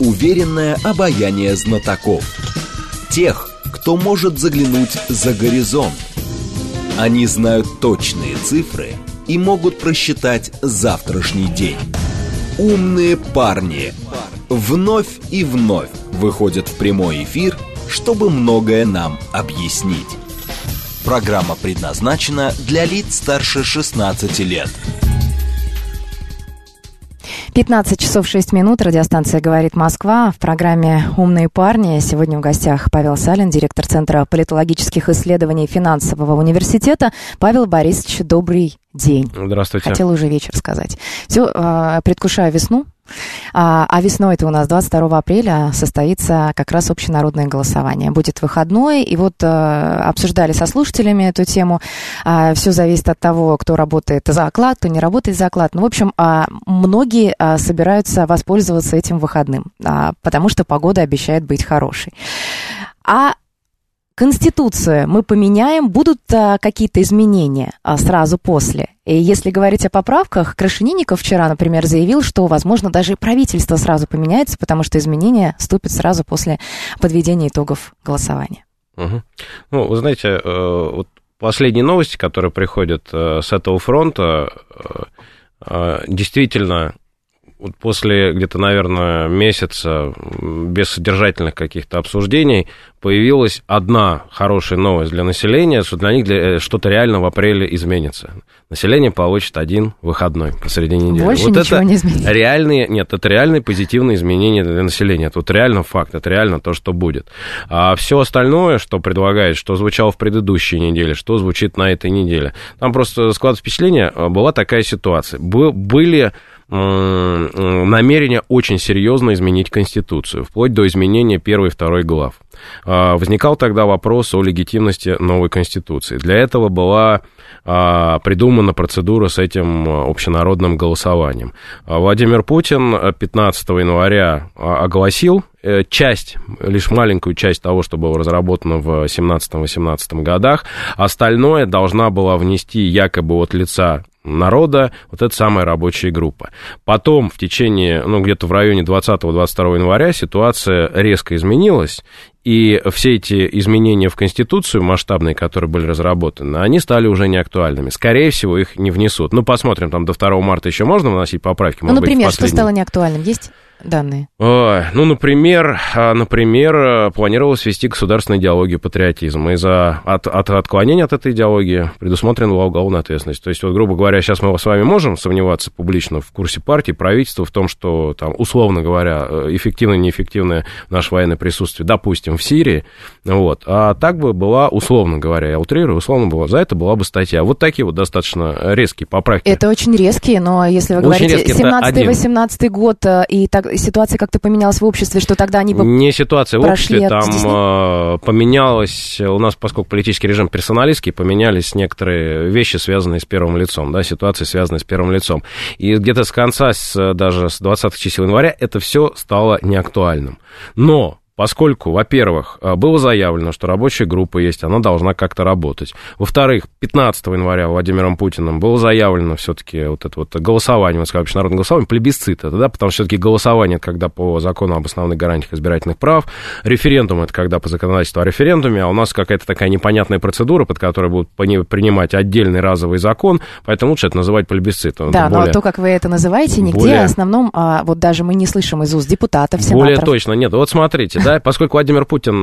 уверенное обаяние знатоков. Тех, кто может заглянуть за горизонт. Они знают точные цифры и могут просчитать завтрашний день. Умные парни вновь и вновь выходят в прямой эфир, чтобы многое нам объяснить. Программа предназначена для лиц старше 16 лет. 15 часов 6 минут. Радиостанция «Говорит Москва». В программе «Умные парни». Сегодня в гостях Павел Салин, директор Центра политологических исследований Финансового университета. Павел Борисович, добрый день. Здравствуйте. Хотела уже вечер сказать. Все, предвкушаю весну. А весной это у нас 22 апреля состоится как раз общенародное голосование. Будет выходной, и вот обсуждали со слушателями эту тему. Все зависит от того, кто работает за оклад, кто не работает за оклад. Ну, в общем, многие собираются воспользоваться этим выходным, потому что погода обещает быть хорошей. А Конституцию мы поменяем, будут какие-то изменения сразу после. И если говорить о поправках, Крашенинников вчера, например, заявил, что, возможно, даже и правительство сразу поменяется, потому что изменения вступят сразу после подведения итогов голосования. Угу. Ну, вы знаете, вот последние новости, которые приходят с этого фронта, действительно... Вот после где-то, наверное, месяца без содержательных каких-то обсуждений появилась одна хорошая новость для населения, что для них что-то реально в апреле изменится. Население получит один выходной посреди недели. Больше вот ничего не изменится. Это реальные позитивные изменения для населения. Это вот реально факт, это реально то, что будет. А все остальное, что предлагает, что звучало в предыдущей неделе, что звучит на этой неделе, там просто складывается впечатление, была такая ситуация. Были намерение очень серьезно изменить Конституцию, вплоть до изменения 1 и 2 глав. Возникал тогда вопрос о легитимности новой Конституции. Для этого была придумана процедура с этим общенародным голосованием. Владимир Путин 15 января огласил лишь маленькую часть того, что было разработано в 17-18 годах. Остальное должна была внести якобы от лица народа вот эта самая рабочая группа. Потом в течение, где-то в районе 20-22 января ситуация резко изменилась, и все эти изменения в Конституцию масштабные, которые были разработаны, они стали уже неактуальными. Скорее всего, их не внесут. Посмотрим, там до 2 марта еще можно вносить поправки? Например, что стало неактуальным? Есть данные? Например, планировалось ввести государственную идеологию патриотизма. Из-за отклонения от этой идеологии предусмотрена была уголовная ответственность. То есть, вот, грубо говоря, сейчас мы с вами можем сомневаться публично в курсе партии, правительства в том, что, там, условно говоря, эффективное, неэффективное наше военное присутствие, допустим, в Сирии, вот. А так бы была, условно говоря, я утрирую, за это была бы статья. Вот такие вот достаточно резкие поправки. Это очень резкие, но если вы говорите 17-18 год, и ситуация как-то поменялась в обществе, что тогда они бы не ситуация в обществе, там поменялось, у нас, поскольку политический режим персоналистский, поменялись некоторые вещи, связанные с первым лицом, да, ситуации, связанные с первым лицом. И где-то с конца, даже с 20 чисел января, это все стало неактуальным. Но поскольку, во-первых, было заявлено, что рабочая группа есть, она должна как-то работать. Во-вторых, 15 января Владимиром Путиным было заявлено все-таки вот это вот голосование, общенародное голосование, плебисцит это, да, потому что все-таки голосование, это когда по закону об основных гарантиях избирательных прав, референдум, это когда по законодательству о референдуме, а у нас какая-то такая непонятная процедура, под которой будут принимать отдельный разовый закон, поэтому лучше это называть плебисцитом. Да, но то, как вы это называете, нигде в основном, вот даже мы не слышим из уст депутатов, сенаторов. Более точно, нет, вот смотрите, да, поскольку Владимир Путин,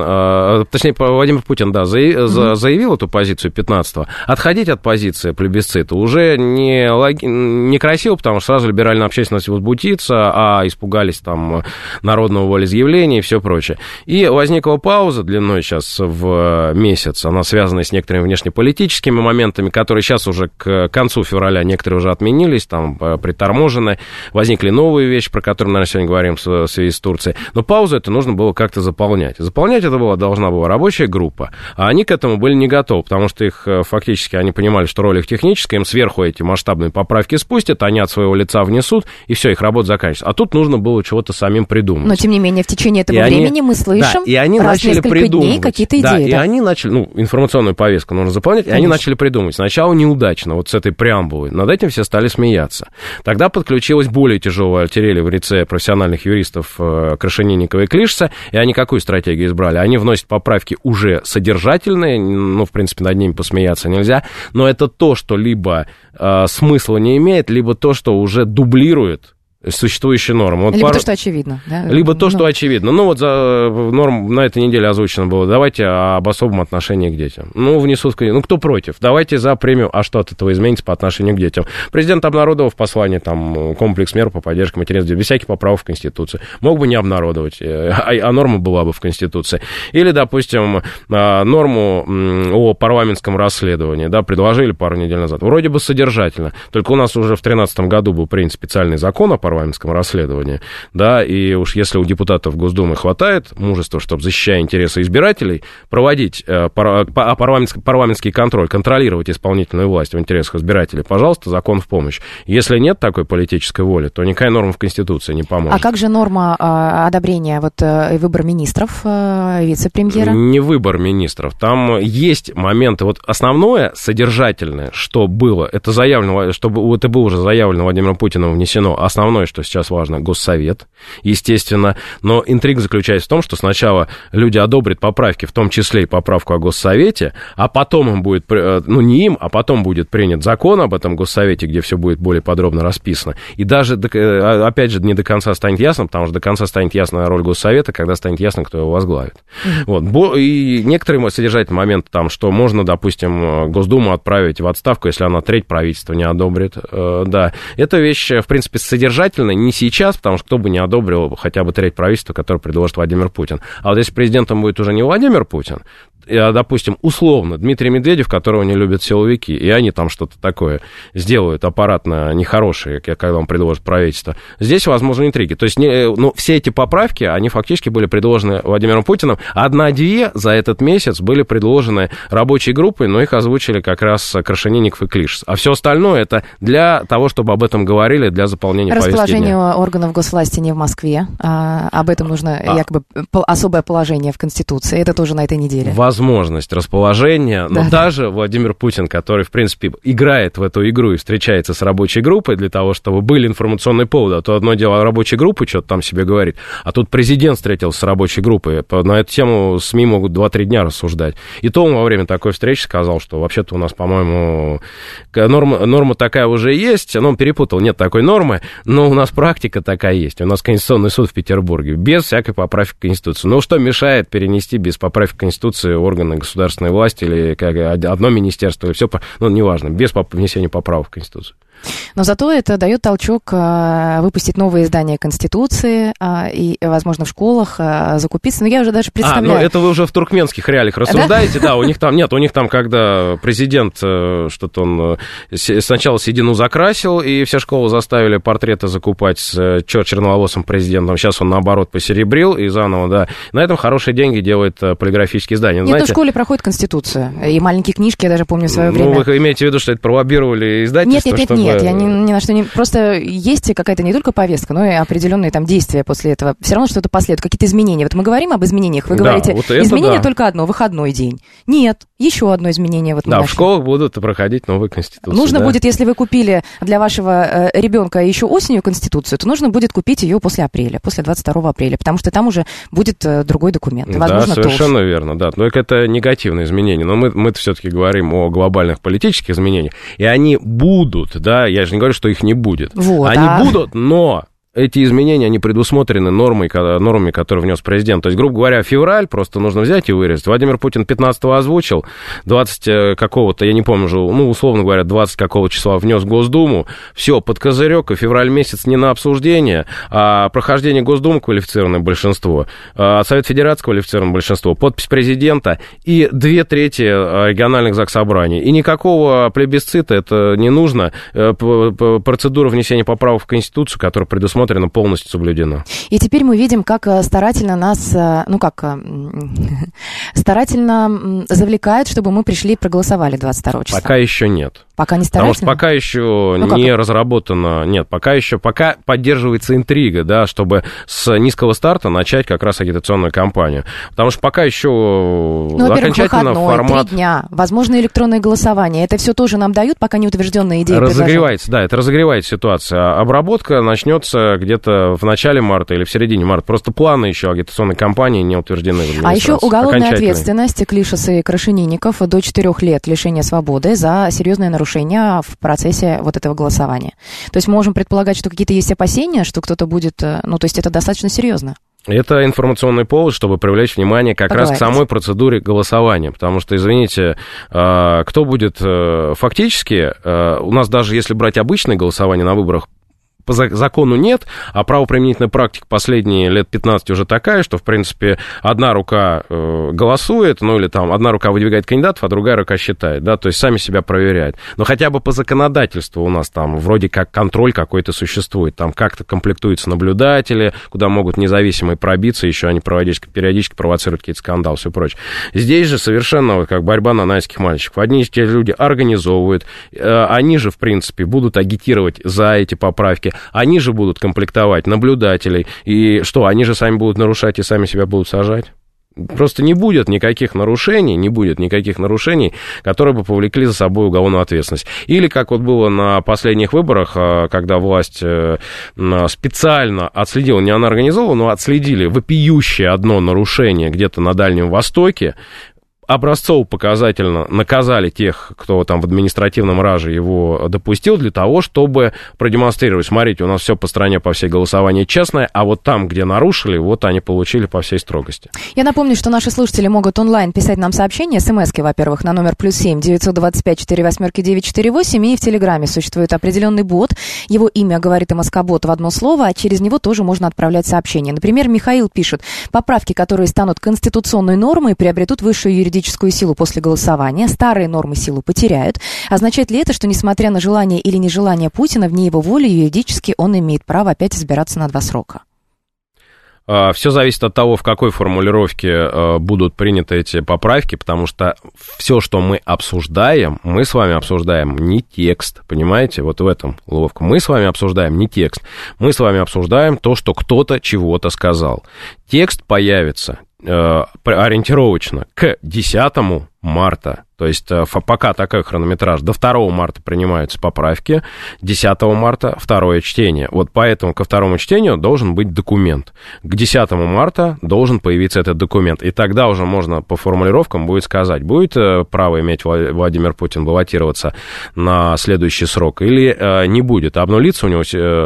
да, заявил эту позицию 15-го, отходить от позиции плебисцита уже некрасиво, потому что сразу либеральная общественность возбудится, а испугались там народного волеизъявления и все прочее. И возникла пауза длиной сейчас в месяц, она связана с некоторыми внешнеполитическими моментами, которые сейчас уже к концу февраля некоторые уже отменились, там приторможены, возникли новые вещи, про которые мы, наверное, сегодня говорим в связи с Турцией, но паузу это нужно было как как-то заполнять. Заполнять это должна была рабочая группа, а они к этому были не готовы, потому что их фактически, они понимали, что роль их техническая, им сверху эти масштабные поправки спустят, они от своего лица внесут, и все, их работа заканчивается. А тут нужно было чего-то самим придумать. Но, тем не менее, в течение этого времени мы слышим раз в несколько дней какие-то идеи. И они начали, информационную повестку нужно заполнять, и они начали придумывать. Сначала неудачно, вот с этой преамбулой. Над этим все стали смеяться. Тогда подключилась более тяжелая артиллерия в лице профессиональных юристов Крашенинникова и Клишеса, и они какую стратегию избрали? Они вносят поправки уже содержательные, в принципе, над ними посмеяться нельзя, но это то, что либо смысла не имеет, либо то, что уже дублирует существующие нормы. Либо то, что очевидно. Да? Либо то, что очевидно. Норм на этой неделе озвучено было. Давайте об особом отношении к детям. Внесут... кто против? Давайте за премию. А что от этого изменится по отношению к детям? Президент обнародовал в послании комплекс мер по поддержке материнства без всяких поправок в Конституцию. Мог бы не обнародовать, а норма была бы в Конституции. Или, допустим, норму о парламентском расследовании, предложили пару недель назад. Вроде бы содержательно. Только у нас уже в 2013 году был принят специальный закон о парламентском расследовании, и уж если у депутатов Госдумы хватает мужества, чтобы, защищая интересы избирателей, проводить парламентский контроль, контролировать исполнительную власть в интересах избирателей, пожалуйста, закон в помощь. Если нет такой политической воли, то никакая норма в Конституции не поможет. А как же норма одобрения выбора министров, вице-премьера? Не выбор министров. Там есть моменты. Основное содержательное, что было, это заявлено, чтобы это было уже заявлено Владимиром Путиным, внесено. Основное, что сейчас важно, Госсовет, естественно. Но интрига заключается в том, что сначала люди одобрят поправки, в том числе и поправку о Госсовете, а потом им будет, а потом будет принят закон об этом Госсовете, где все будет более подробно расписано. И даже, опять же, не до конца станет ясно, потому что до конца станет ясна роль Госсовета, когда станет ясно, кто его возглавит. И некоторые содержательные моменты там, что можно, допустим, Госдуму отправить в отставку, если она треть правительства не одобрит. Это вещь, в принципе, содержательно не сейчас, потому что кто бы не одобрил хотя бы треть правительства, которое предложит Владимир Путин. А вот если президентом будет уже не Владимир Путин, а, допустим, условно, Дмитрий Медведев, которого не любят силовики, и они там что-то такое сделают аппаратно нехорошее, когда он предложит правительство, здесь возможны интриги. То есть все эти поправки, они фактически были предложены Владимиром Путиным. 1-2 за этот месяц были предложены рабочей группой, но их озвучили как раз Крашенинников и Клишес. А все остальное это для того, чтобы об этом говорили, для заполнения повестки дня. Расположение органов госвласти не в Москве. Об этом нужно якобы особое положение в Конституции. Это тоже на этой неделе. Возможность расположения, но даже Владимир Путин, который, в принципе, играет в эту игру и встречается с рабочей группой для того, чтобы были информационные поводы, а то одно дело рабочей группы что-то там себе говорит, а тут президент встретился с рабочей группой, на эту тему СМИ могут 2-3 дня рассуждать. И то он во время такой встречи сказал, что вообще-то у нас, по-моему, норма такая уже есть, но он перепутал, нет такой нормы, но у нас практика такая есть, у нас Конституционный суд в Петербурге, без всякой поправки в Конституцию. Что мешает перенести без поправки в Конституции органы государственной власти или одно министерство, или все, неважно, без внесения поправок в Конституцию. Но зато это дает толчок выпустить новые издания Конституции и, возможно, в школах закупиться. Но я уже даже представляю... это вы уже в туркменских реалиях рассуждаете, да? У них там, когда президент что-то он сначала седину закрасил, и все школы заставили портреты закупать с черноволосым президентом, сейчас он, наоборот, посеребрил и заново, да. На этом хорошие деньги делает полиграфические издания. Нет, в школе проходит Конституцию, и маленькие книжки, я даже помню в свое время. Вы имеете в виду, что это пролоббировали издательство? Нет, я ни на что не... Просто есть какая-то не только повестка, но и определенные там действия после этого. Все равно что-то последует, какие-то изменения. Вот мы говорим об изменениях, вы говорите, изменение только одно, выходной день. Нет, еще одно изменение. В школах будут проходить новые Конституции. Нужно будет, если вы купили для вашего ребенка еще осенью Конституцию, то нужно будет купить ее после апреля, после 22 апреля, потому что там уже будет другой документ. Возможно, совершенно верно, да. Но это негативные изменения. Но мы-то все-таки говорим о глобальных политических изменениях, и они будут, да, я же не говорю, что их не будет. Они будут, но эти изменения, они предусмотрены нормами, которые внес президент. То есть, грубо говоря, февраль просто нужно взять и вырезать. Владимир Путин 15-го озвучил, 20 какого-то, я не помню уже, условно говоря, 20 какого числа внес в Госдуму. Все, под козырек, и февраль месяц не на обсуждение, а прохождение Госдумы квалифицированное большинство, Совет Федерации квалифицированное большинство, подпись президента и 2/3 региональных заксобраний. И никакого плебисцита это не нужно. Процедура внесения поправок в Конституцию, которая предусмотрена предусмотрено, полностью соблюдено. И теперь мы видим, как старательно нас, старательно завлекают, чтобы мы пришли и проголосовали 22 числа. Пока еще нет. Пока не старательно? Потому что пока еще не разработано, пока поддерживается интрига, да, чтобы с низкого старта начать как раз агитационную кампанию. Потому что пока еще окончательно выходной, формат... 3 дня, возможно, электронное голосование. Это все тоже нам дают, пока не утвержденные идеи. Разогревается, да, это разогревает ситуация. Обработка начнется где-то в начале марта или в середине марта. Просто планы еще агитационной кампании не утверждены в администрации. А еще уголовная ответственность Клишеса и Крашенинников до 4 лет лишения свободы за серьезное нарушение в процессе вот этого голосования. То есть мы можем предполагать, что какие-то есть опасения, что кто-то будет... то есть это достаточно серьезно. Это информационный повод, чтобы привлечь внимание как раз к самой процедуре голосования. Потому что, извините, кто будет фактически... У нас даже если брать обычное голосование на выборах, по закону нет, а правоприменительная практика последние лет 15 уже такая, что, в принципе, одна рука голосует, или там одна рука выдвигает кандидатов, а другая рука считает, да, то есть сами себя проверяют. Но хотя бы по законодательству у нас там вроде как контроль какой-то существует, там как-то комплектуются наблюдатели, куда могут независимые пробиться, еще они периодически провоцируют какие-то скандалы, все прочее. Здесь же совершенно как борьба нанайских мальчиков. Одни из тех люди организовывают, они же, в принципе, будут агитировать за эти поправки, они же будут комплектовать наблюдателей, и что, они же сами будут нарушать и сами себя будут сажать? Просто не будет никаких нарушений, которые бы повлекли за собой уголовную ответственность. Или, как вот было на последних выборах, когда власть специально отследила, не она организовала, но отследили вопиющее одно нарушение где-то на Дальнем Востоке, образцово-показательно наказали тех, кто там в административном раже его допустил, для того, чтобы продемонстрировать, смотрите, у нас все по стране, по всей голосованию честное, а вот там, где нарушили, вот они получили по всей строгости. Я напомню, что наши слушатели могут онлайн писать нам сообщения, смски, во-первых, на номер +7 925 48 948, и в Телеграме существует определенный бот, его имя говорит МСК-бот в одно слово, а через него тоже можно отправлять сообщения. Например, Михаил пишет: поправки, которые станут конституционной нормой, приобретут высшую юридическую силу после голосования, старые нормы силу потеряют. Означает ли это, что, несмотря на желание или нежелание Путина, вне его воли юридически он имеет право опять избираться на 2 срока? Все зависит от того, в какой формулировке будут приняты эти поправки, потому что все, что мы с вами обсуждаем не текст, понимаете, вот в этом ловко. Мы с вами обсуждаем не текст, мы с вами обсуждаем то, что кто-то чего-то сказал. Текст появится ориентировочно к 10 марта. То есть пока такой хронометраж. До 2 марта принимаются поправки, 10 марта второе чтение. Вот поэтому ко второму чтению должен быть документ. К 10 марта должен появиться этот документ. И тогда уже можно по формулировкам будет сказать, будет право иметь Владимир Путин баллотироваться на следующий срок или не будет. Обнулится у него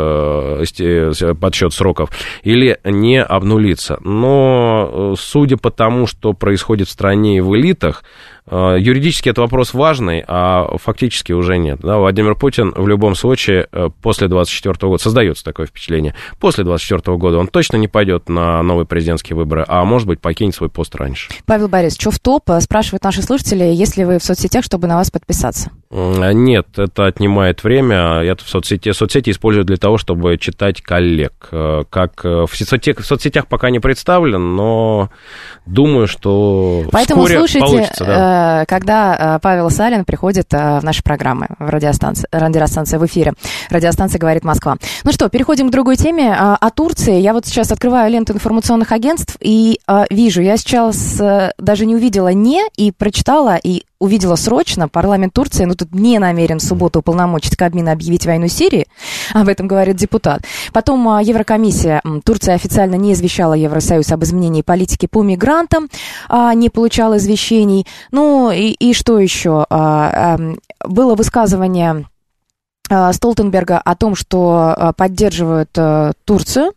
подсчет сроков или не обнулится. Но судя по тому, что происходит в стране и в элитах, юридически это вопрос важный, а фактически уже нет. Да, Владимир Путин в любом случае после 24 года, создается такое впечатление, после 24 года он точно не пойдет на новые президентские выборы, а может быть покинет свой пост раньше. Павел Борисович, что в топ? Спрашивают наши слушатели, есть ли вы в соцсетях, чтобы на вас подписаться? Нет, это отнимает время. Я соцсети использую для того, чтобы читать коллег. Как в соцсетях пока не представлен, но думаю, что поэтому вскоре слушайте, получится. Да. Когда Павел Салин приходит в наши программы в радиостанции в эфире. Радиостанция «Говорит Москва». Ну что, переходим к другой теме. О Турции. Я вот сейчас открываю ленту информационных агентств и вижу, я сейчас даже не увидела и прочитала, и увидела срочно, парламент Турции, тут не намерен в субботу уполномочить Кабмин объявить войну Сирии, об этом говорит депутат. Потом Еврокомиссия, Турция официально не извещала Евросоюз об изменении политики по мигрантам, не получала извещений. Ну и что еще? Было высказывание Столтенберга о том, что поддерживают Турцию,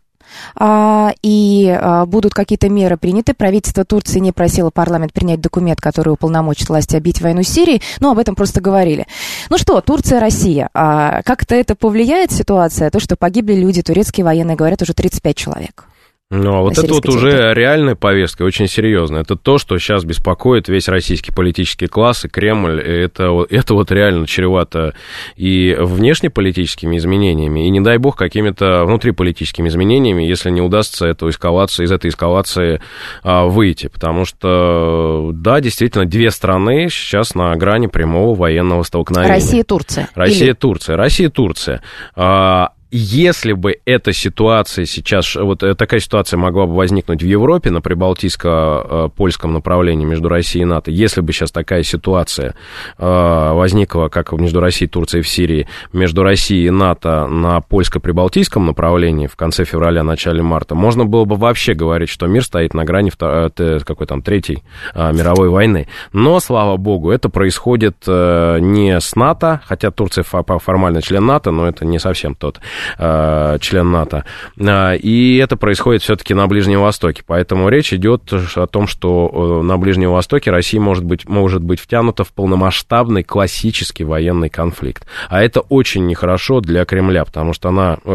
и будут какие-то меры приняты. Правительство Турции не просило парламент принять документ, который уполномочит власти объявить войну Сирии, но об этом просто говорили. Ну что, Турция, Россия. Как-то это повлияет ситуация, то, что погибли люди, турецкие военные, говорят, уже 35 человек? Ну, а вот это вот уже реальная повестка, очень серьезная. Это то, что сейчас беспокоит весь российский политический класс и Кремль. Это вот реально чревато и внешнеполитическими изменениями, и, не дай бог, какими-то внутриполитическими изменениями, если не удастся из этой эскалации выйти. Потому что, да, действительно, две страны сейчас на грани прямого военного столкновения. Россия и Турция. Россия и Турция. Если бы эта ситуация сейчас, вот такая ситуация могла бы возникнуть в Европе на прибалтийско-польском направлении между Россией и НАТО, если бы сейчас такая ситуация возникла, как между Россией, Турцией в Сирии, между Россией и НАТО на польско-прибалтийском направлении в конце февраля, начале марта, можно было бы вообще говорить, что мир стоит на грани Третьей мировой войны. Но, слава богу, это происходит не с НАТО, хотя Турция формально член НАТО, но это не совсем тот член НАТО. И это происходит все-таки на Ближнем Востоке. Поэтому речь идет о том, что на Ближнем Востоке Россия может быть втянута в полномасштабный классический военный конфликт. А это очень нехорошо для Кремля, потому что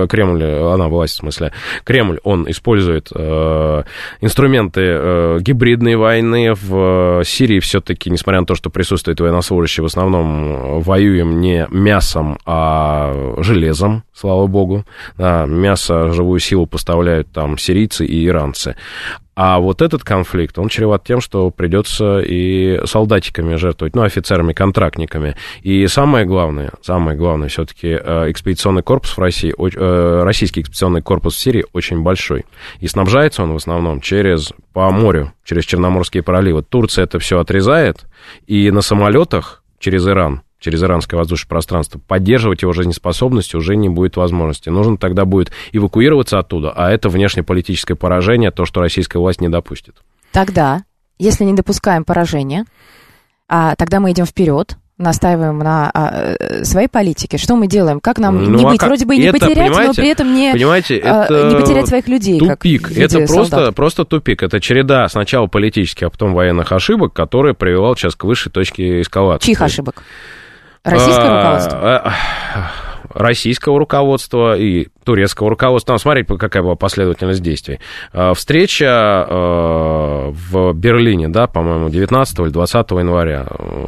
Кремль, он использует инструменты гибридной войны. В Сирии все-таки, несмотря на то, что присутствует военнослужащие, в основном воюем не мясом, а железом, слава богу. Да, мясо, живую силу поставляют там сирийцы и иранцы. А вот этот конфликт, он чреват тем, что придется и солдатиками жертвовать, офицерами, контрактниками. И самое главное, все-таки экспедиционный корпус в России, российский экспедиционный корпус в Сирии очень большой. И снабжается он в основном по морю, через Черноморские проливы. Турция это все отрезает, и на самолетах через иранское воздушное пространство, поддерживать его жизнеспособность уже не будет возможности. Нужно тогда будет эвакуироваться оттуда, а это внешнеполитическое поражение, то, что российская власть не допустит. Тогда, если не допускаем поражения, тогда мы идем вперед, настаиваем на своей политике. Что мы делаем? Как нам не быть? Вроде бы не потерять, но при этом не потерять своих людей. Тупик. Это просто тупик. Это череда сначала политических, а потом военных ошибок, которая привела сейчас к высшей точке эскалации. Чьих ошибок? Российского руководства? Российского руководства и турецкого руководства. Там, смотрите, какая была последовательность действий. Встреча в Берлине, да, по-моему, 19 или 20 января.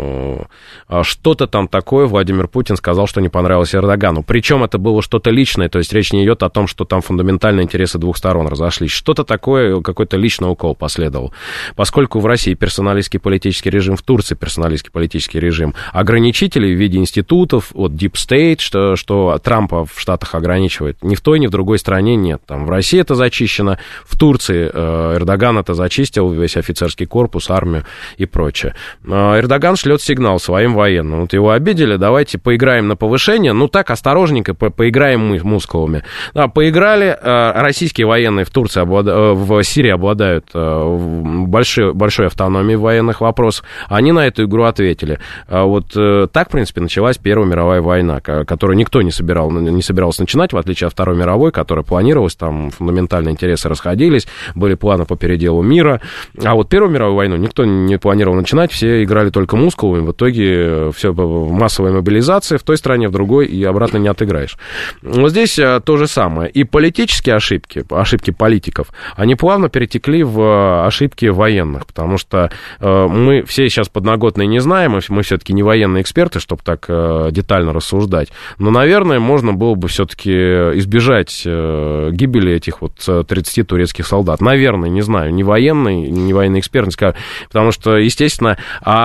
Что-то там такое Владимир Путин сказал, что не понравилось Эрдогану. Причем это было что-то личное, то есть речь не идет о том, что там фундаментальные интересы двух сторон разошлись. Что-то такое, какой-то личный укол последовал. Поскольку в России персоналистский политический режим, в Турции персоналистский политический режим, ограничителей в виде институтов, вот Deep State, что Трампа в Штатах ограничивает, ни в той, ни в другой стране нет. Там в России это зачищено, в Турции Эрдоган это зачистил, весь офицерский корпус, армию и прочее. Эрдоган шлет сигнал своим военным. Вот его обидели, давайте поиграем на повышение, так осторожненько поиграем мы мускулами. Да, поиграли, российские военные в Турции, в Сирии обладают большой автономией в военных вопросах, они на эту игру ответили. Вот так, в принципе, началась Первая мировая война, которую никто не собирался начинать, в отличие от Второй мировой, которая планировалась, там фундаментальные интересы расходились, были планы по переделу мира. А вот Первую мировую войну никто не планировал начинать, все играли только мускулами, в итоге все массовая мобилизация в той стране, в другой, и обратно не отыграешь. Вот здесь то же самое. И политические ошибки политиков, они плавно перетекли в ошибки военных, потому что мы все сейчас подноготные не знаем, мы все-таки не военные эксперты, чтобы так детально рассуждать, но, наверное, можно было бы все-таки избежать гибели этих 30 турецких солдат. Наверное, не знаю, не военный эксперт, потому что, естественно,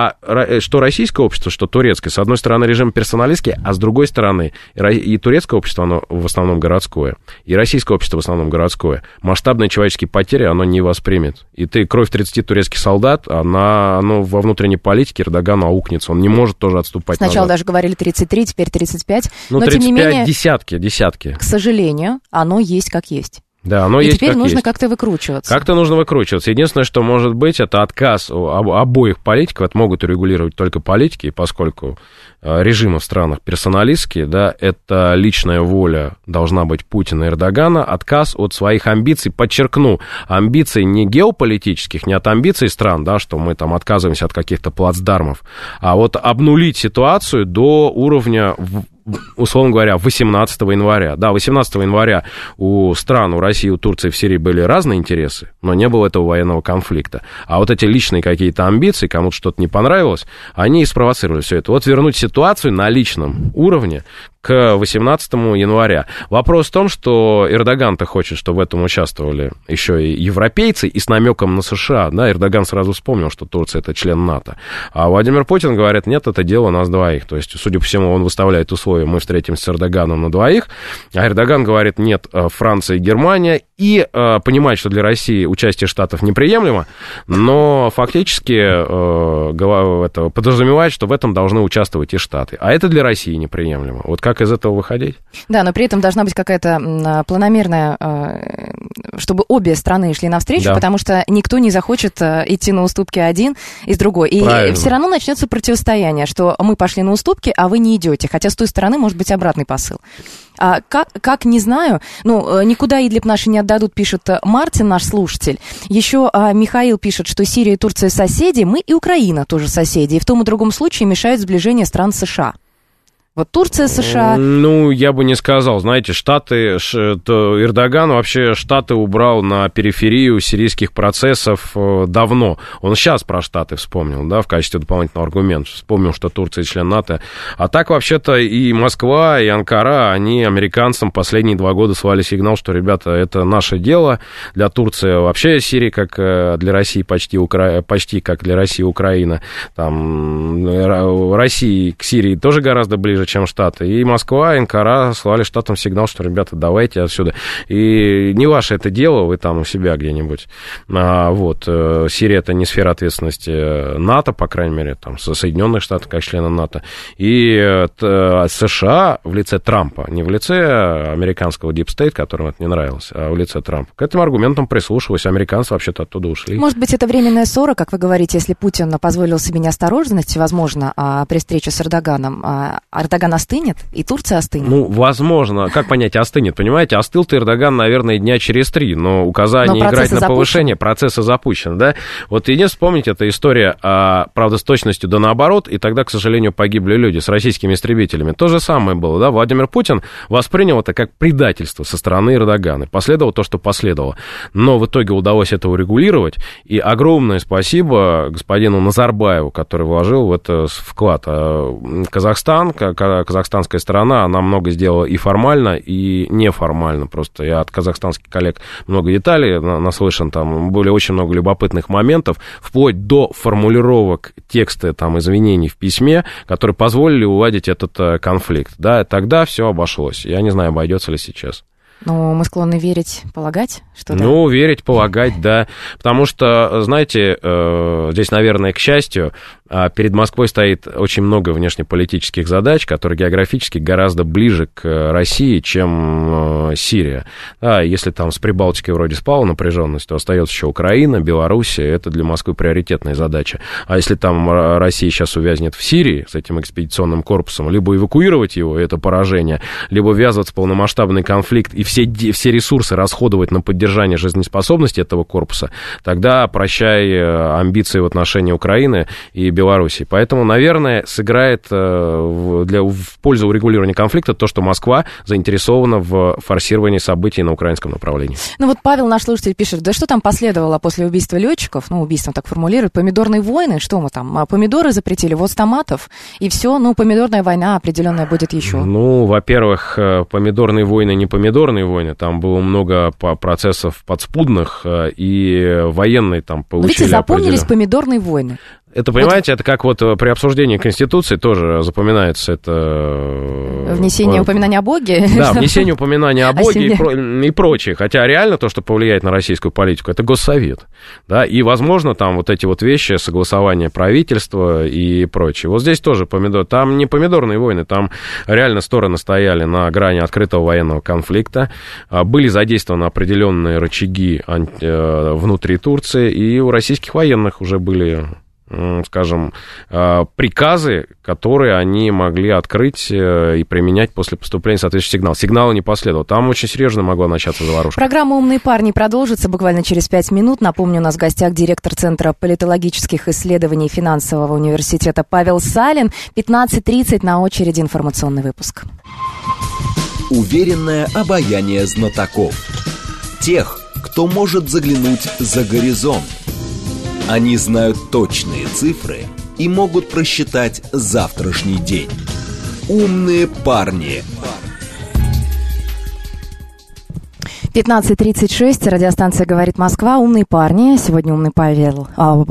что российское общество, что турецкое, с одной стороны, режим персоналистский, а с другой стороны, и турецкое общество, оно в основном городское, и российское общество в основном городское. Масштабные человеческие потери оно не воспримет. И кровь 30 турецких солдат, оно во внутренней политике Эрдогану аукнется, он не может тоже отступать Сначала назад. даже говорили 33, теперь 35, но 35, тем не менее, десятки. К сожалению, оно есть как есть. Да, оно и есть теперь как нужно есть. Как-то выкручиваться. Как-то нужно выкручиваться. Единственное, что может быть, это отказ обоих политиков. Это могут урегулировать только политики, и поскольку режимы в странах персоналистские, да, это личная воля должна быть Путина и Эрдогана, отказ от своих амбиций, подчеркну, амбиций не геополитических, не от амбиций стран, да, что мы там отказываемся от каких-то плацдармов, а вот обнулить ситуацию до уровня условно говоря, 18 января. Да, 18 января у стран, у России, у Турции, в Сирии были разные интересы, но не было этого военного конфликта. А вот эти личные какие-то амбиции, кому-то что-то не понравилось, они и спровоцировали все это. Вот вернуть ситуацию на личном уровне к 18 января. Вопрос в том, что Эрдоган-то хочет, чтобы в этом участвовали еще и европейцы, и с намеком на США. Да, Эрдоган сразу вспомнил, что Турция — это член НАТО. А Владимир Путин говорит, нет, это дело нас двоих. То есть, судя по всему, он выставляет условия, мы встретимся с Эрдоганом на двоих. А Эрдоган говорит, нет, Франция и Германия. И понимает, что для России участие Штатов неприемлемо, но фактически это подразумевает, что в этом должны участвовать и Штаты. А это для России неприемлемо. Вот как из этого выходить? Да, но при этом должна быть какая-то планомерная, чтобы обе страны шли навстречу, да. Потому что никто не захочет идти на уступки один и с другой. И все равно начнется противостояние, что мы пошли на уступки, а вы не идете. Хотя с той стороны может быть обратный посыл. Как не знаю, никуда Идлиб наши не отдадут, пишет Мартин, наш слушатель. Еще Михаил пишет, что Сирия и Турция соседи, мы и Украина тоже соседи. И в том и другом случае мешают сближение стран США. Вот Турция, США... я бы не сказал. Знаете, Эрдоган вообще Штаты убрал на периферию сирийских процессов давно. Он сейчас про Штаты вспомнил, да, в качестве дополнительного аргумента. Вспомнил, что Турция член НАТО. А так, вообще-то, и Москва, и Анкара, они американцам последние 2 года слали сигнал, что, ребята, это наше дело. Для Турции вообще Сирия, как для России, почти как для России Украина. Там России к Сирии тоже гораздо ближе, чем Штаты. И Москва, и Анкара слали Штатам сигнал, что, ребята, давайте отсюда. И не ваше это дело, вы там у себя где-нибудь. Сирия — это не сфера ответственности НАТО, по крайней мере, там, Соединенных Штатов, как члена НАТО. И США в лице Трампа, не в лице американского Deep State, которым это не нравилось, а в лице Трампа. К этим аргументам прислушивались. Американцы вообще-то оттуда ушли. Может быть, это временная ссора, как вы говорите, если Путин позволил себе неосторожность, возможно, при встрече с Эрдоганом. Эрдоган остынет, и Турция остынет? Возможно. Как понять остынет? Понимаете, остыл-то Эрдоган, наверное, дня через 3, но указание играть на повышение процесса запущен, да? Вот единственное, вспомните, эта история, правда, с точностью да наоборот, и тогда, к сожалению, погибли люди с российскими истребителями. То же самое было, да? Владимир Путин воспринял это как предательство со стороны Эрдогана. Последовало то, что последовало. Но в итоге удалось это урегулировать, и огромное спасибо господину Назарбаеву, который вложил в это вклад. Казахстанская сторона, она много сделала и формально, и неформально. Просто я от казахстанских коллег много деталей наслышан, там были очень много любопытных моментов, вплоть до формулировок текста там, извинений в письме, которые позволили уладить этот конфликт. Да, тогда все обошлось. Я не знаю, обойдется ли сейчас. Но мы склонны верить, полагать, что да? Верить, полагать, да. Потому что, знаете, здесь, наверное, к счастью, перед Москвой стоит очень много внешнеполитических задач, которые географически гораздо ближе к России, чем Сирия. Да, если там с Прибалтикой вроде спала напряженность, то остается еще Украина, Белоруссия. Это для Москвы приоритетная задача. А если там Россия сейчас увязнет в Сирии с этим экспедиционным корпусом, либо эвакуировать его, это поражение, либо ввязываться в полномасштабный конфликт и все ресурсы расходовать на поддержание жизнеспособности этого корпуса, тогда прощай амбиции в отношении Украины и Белоруссии. Поэтому, наверное, сыграет в пользу урегулирования конфликта то, что Москва заинтересована в форсировании событий на украинском направлении. Павел, наш слушатель, пишет, да что там последовало после убийства летчиков, убийство так формулируют, помидорные войны, что мы там, помидоры запретили, ввоз томатов, и все, помидорная война определенная будет еще. Во-первых, помидорные войны, не помидорные войны, там было много процессов подспудных, и военные там получили... Видите, запомнились помидорные войны. Это, понимаете, это как при обсуждении Конституции тоже запоминается это... Внесение упоминания о Боге? Да, внесение упоминания о Боге и прочее. Хотя реально то, что повлияет на российскую политику, это Госсовет. Да, и, возможно, там эти вещи, согласование правительства и прочее. Вот здесь тоже там не помидорные войны, там реально стороны стояли на грани открытого военного конфликта. Были задействованы определенные рычаги внутри Турции, и у российских военных уже были... скажем, приказы, которые они могли открыть и применять после поступления соответствующего сигнала. Сигнала не последовало. Там очень серьезно могла начаться заварушка. Программа «Умные парни» продолжится буквально через 5 минут. Напомню, у нас в гостях директор Центра политологических исследований финансового университета Павел Салин. 15:30 на очереди информационный выпуск. Уверенное обаяние знатоков. Тех, кто может заглянуть за горизонт. Они знают точные цифры и могут просчитать завтрашний день. Умные парни. 15:36, радиостанция «Говорит Москва». Умные парни. Сегодня умный Павел.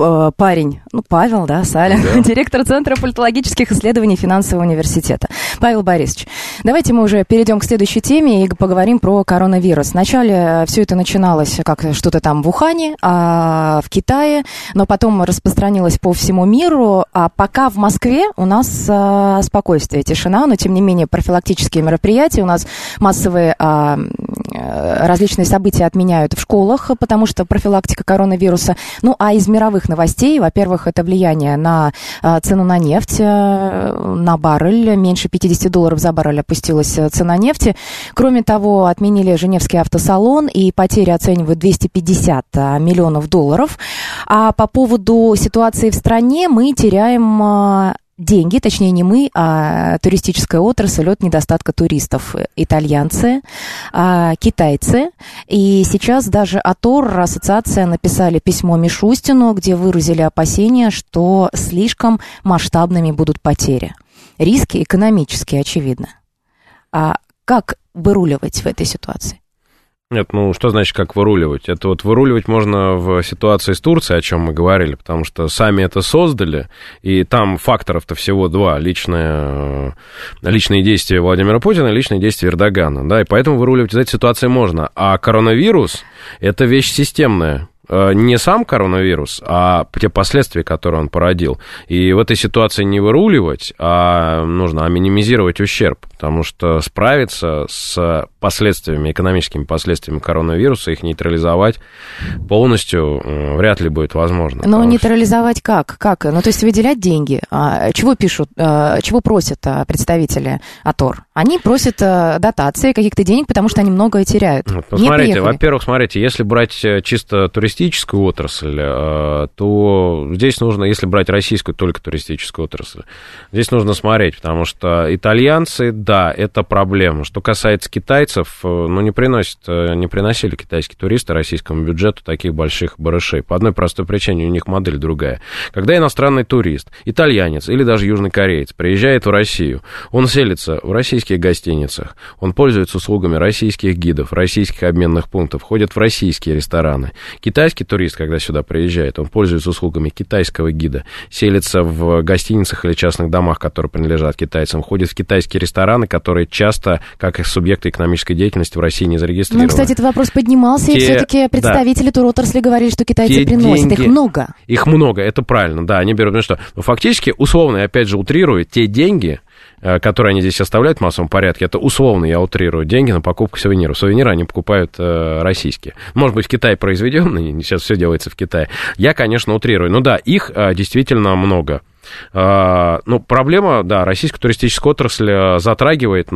Павел, да, Салин. Да. Директор Центра политологических исследований финансового университета. Павел Борисович, давайте мы уже перейдем к следующей теме и поговорим про коронавирус. Вначале все это начиналось как что-то там в Ухане, в Китае, но потом распространилось по всему миру. А пока в Москве у нас спокойствие, тишина, но тем не менее профилактические мероприятия. У нас массовые различные события отменяют в школах, потому что профилактика коронавируса. Ну, а из мировых новостей, во-первых, это влияние на цену на нефть, на баррель. Меньше $50 за баррель опустилась цена нефти. Кроме того, отменили Женевский автосалон, и потери оценивают $250 миллионов. А по поводу ситуации в стране мы теряем деньги, точнее не мы, а туристическая отрасль от недостатка туристов. Итальянцы, китайцы. И сейчас даже АТОР, ассоциация, написали письмо Мишустину, где выразили опасения, что слишком масштабными будут потери. Риски экономические, очевидно. А как выруливать в этой ситуации? Нет, что значит, как выруливать? Это выруливать можно в ситуации с Турцией, о чем мы говорили, потому что сами это создали, и там факторов-то всего два. Личные действия Владимира Путина и личные действия Эрдогана, да, и поэтому выруливать из этой ситуации можно. А коронавирус – это вещь системная. Не сам коронавирус, а те последствия, которые он породил. И в этой ситуации не выруливать, а нужно минимизировать ущерб, потому что справиться с последствиями, экономическими последствиями коронавируса, их нейтрализовать полностью вряд ли будет возможно. Но нейтрализовать как? То есть выделять деньги. Чего просят представители АТОР? Они просят дотации каких-то денег, потому что они многое теряют. Во-первых, если брать чисто туристическую отрасль, то здесь нужно, если брать российскую только туристическую отрасль, здесь нужно смотреть, потому что итальянцы, да, это проблема. Что касается китайцев, не приносили китайские туристы российскому бюджету таких больших барышей. По одной простой причине, у них модель другая. Когда иностранный турист, итальянец или даже южный кореец приезжает в Россию, он селится в российских гостиницах, он пользуется услугами российских гидов, российских обменных пунктов, ходит в российские рестораны. Китайский турист, когда сюда приезжает, он пользуется услугами китайского гида, селится в гостиницах или частных домах, которые принадлежат китайцам, ходит в китайские рестораны, которые часто, как субъекты экономической деятельности, в России не зарегистрированы. Кстати, этот вопрос поднимался, и все-таки представители туротрасли говорили, что китайцы приносят. Их много. Их много, это правильно, да, они берут, фактически, условно, я опять же утрирую, те деньги, которые они здесь оставляют в массовом порядке, это условно, я утрирую, деньги на покупку сувениров. Сувениры они покупают российские. Может быть, в Китае произведенные, сейчас все делается в Китае. Я, конечно, утрирую. Их действительно много. Проблема, да, российскую туристическую отрасль затрагивает,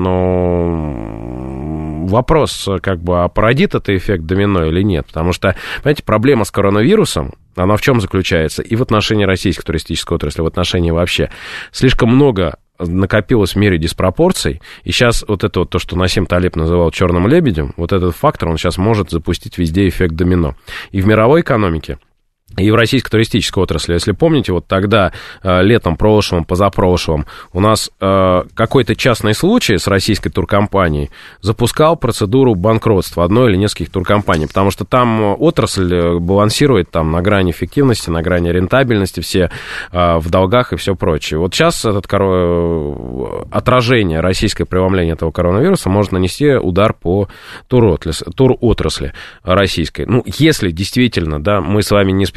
но вопрос, а породит это эффект домино или нет? Потому что, понимаете, проблема с коронавирусом, она в чем заключается? И в отношении российской туристической отрасли, в отношении вообще. Слишком много накопилось в мире диспропорций, и сейчас то, что Насим Талеб называл черным лебедем, этот фактор, он сейчас может запустить везде эффект домино. И в мировой экономике, и в российской туристической отрасли. Если помните, тогда, летом прошлым, позапрошлым, у нас какой-то частный случай с российской туркомпанией запускал процедуру банкротства одной или нескольких туркомпаний, потому что там отрасль балансирует на грани эффективности, на грани рентабельности, все в долгах и все прочее. Сейчас отражение, российское преломление этого коронавируса может нанести удар по туротрасли российской. Если действительно, да, мы с вами не специалисты